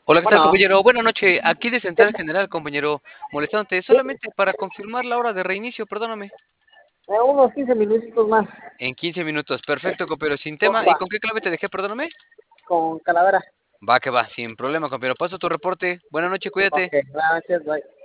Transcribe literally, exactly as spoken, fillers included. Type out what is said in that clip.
Hola, ¿qué tal, Bueno, compañero? Buenas noches. Aquí de ¿qué Central tal? General, compañero, molestándote Sí, solamente para confirmar la hora de reinicio, perdóname. eh, unos quince minutitos más. En quince minutos. Perfecto, compañero, sin tema. ¿Y Porfa, con qué clave te dejé, perdóname? con calavera. Va que va, sin problema, compañero. Paso tu reporte. Buenas noches, Ok, cuídate. buenas noches, bye.